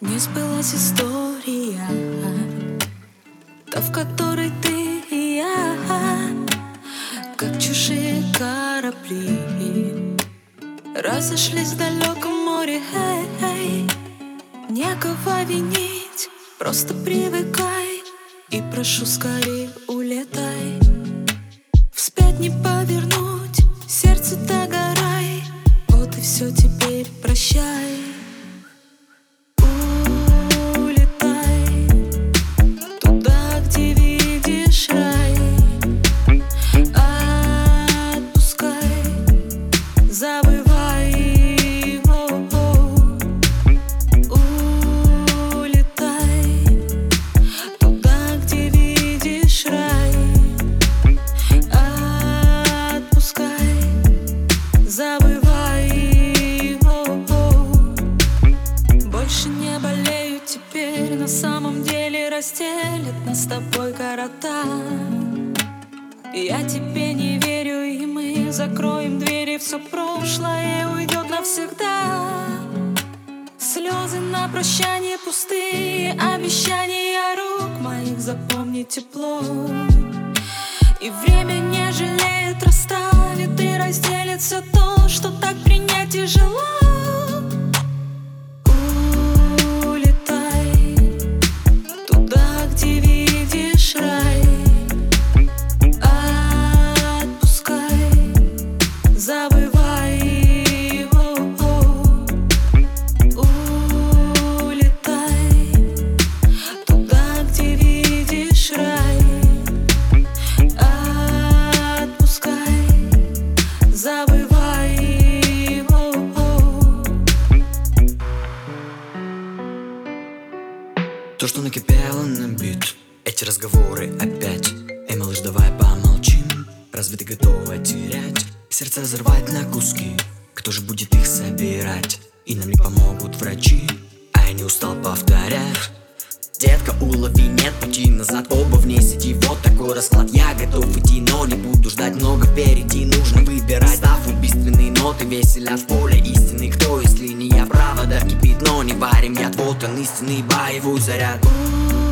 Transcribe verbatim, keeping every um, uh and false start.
Не сбылась история, та, в которой ты и я, как чужие корабли, разошлись в далеком море. Эй, некого винить, просто привыкай и прошу, скорее улетай. Вспять не повернуть, сердце догорай. Вот и все, теперь прощай. Улетай туда, где видишь рай. Отпускай, забывай его. Улетай туда, где видишь рай. Отпускай, забывай его. Больше не болею теперь, на самом деле разделят нас с тобой города. Я тебе не верю, и мы закроем двери. Все прошлое уйдет навсегда. Слезы на прощание пустые, обещания рук моих, запомни тепло. И время не жалеет, расставит и разделит все то, что так принять тяжело. Улетай туда, где видишь рай. Отпускай, забывай его. Улетай туда, где видишь рай. Отпускай, забывай его. То, что накипело на бит, эти разговоры опять. Эй, малыш, давай помолчим. Разве ты готова терять? Сердце разорвать на куски. Кто же будет их собирать? И нам не помогут врачи, а я не устал повторять. Детка, улови, нет пути назад, оба в ней сиди. Вот такой расклад, я готов идти, но не буду ждать, много впереди нужно выбирать. Став убийственные ноты веселят в поле истины. Кто, если не я, правда кипит, но не варим яд. Вот он истинный боевой заряд.